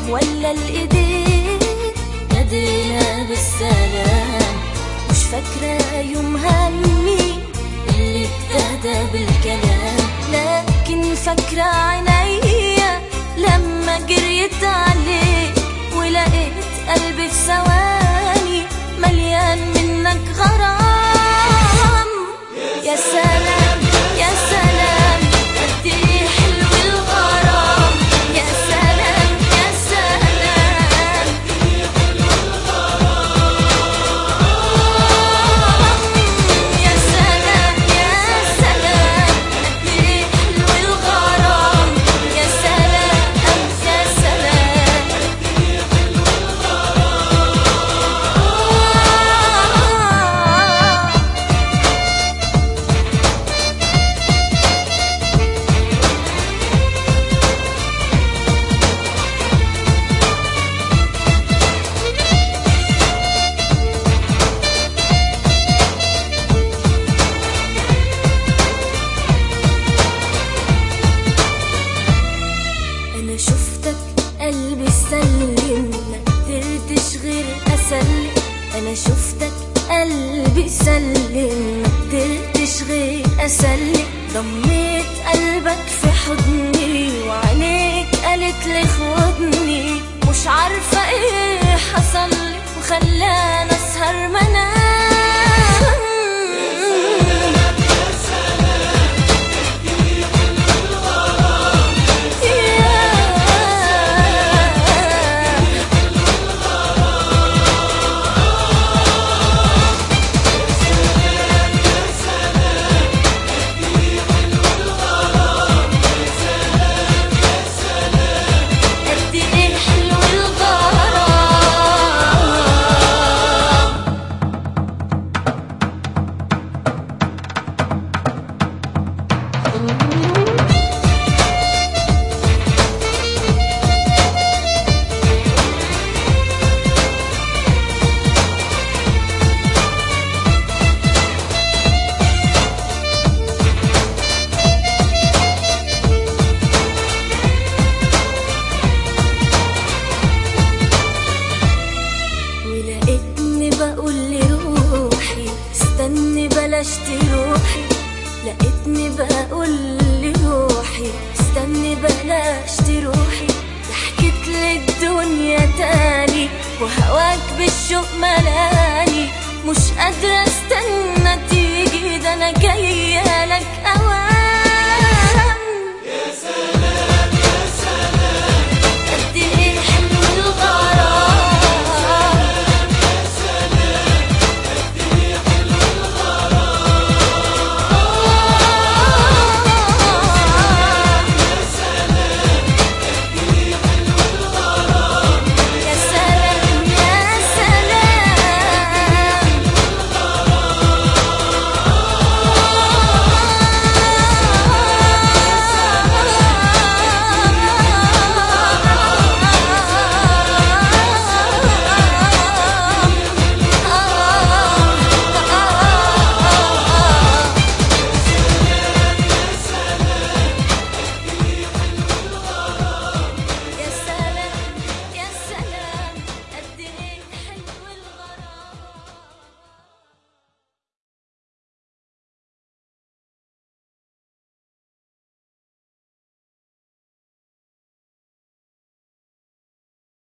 ولا الإيدين نادينا بالسلام. مش فاكرة يوم همي اللي ابتدى بالكلام، لكن فاكرة عينيا لما جريت عليك ولقيت قلبي في ثواني مليان منك غرام. يا سلام يا سلام قد ايه حلو الغرام. يا سلام يا سلام يا سلام يا سلام قد ايه حلو الغرام. يا سلام يا سلام أنا شفتك قلبي سلم ما قدرتش غير أسلم. أنا شفتك قلبي سلم ما قدرتش غير أسلم. ضميت قلبك في حضني وعينيك قالت لي خدني. مش عارفة ايه حصلي وخلاني أسهر منام. قد ايه حلو الغرام. ولقيتني بقول لروحي استني بلاش تروحي. لقيتني بقول لروحي استني بلاش تروحي. ضحكت للدنيا تاني وهواك بالشوق ملاني. مش قادرة استنى تيجي ده انا جاية لك اواني.